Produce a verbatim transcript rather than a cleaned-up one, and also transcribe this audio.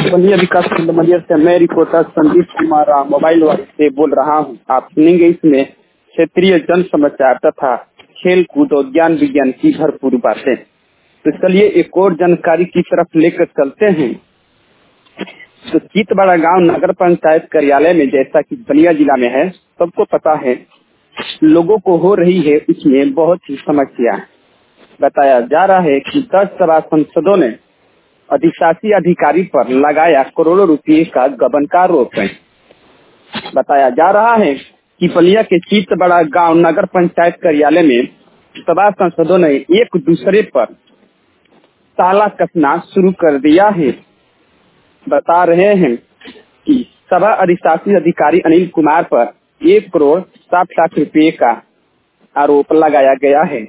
बलिया विकास खंड मलिया से मैं रिपोर्टर संदीप कुमार मोबाइल वाले से बोल रहा हूं। आप सुनेंगे इसमें क्षेत्रीय जन समाचार तथा खेल कूद और ज्ञान विज्ञान की भरपूर बातें। तो चलिए एक और जानकारी की तरफ लेकर चलते हैं। तो चितबड़ा गांव नगर पंचायत कार्यालय में, जैसा कि बलिया जिला में है, सबको पता है, लोगों को हो रही है इसमें बहुत ही समस्या। बताया जा रहा है कि दस सभा सांसदों ने अधिशासी अधिकारी पर लगाया करोड़ों रुपए का गबन का आरोप है। बताया जा रहा है कि बलिया के चितबड़ा गांव नगर पंचायत कार्यालय में सभा सांसदों ने एक दूसरे पर ताला कसना शुरू कर दिया है। बता रहे हैं कि सभा अधिशासी अधिकारी अनिल कुमार पर एक करोड़ साठ लाख रुपए का आरोप लगाया गया है।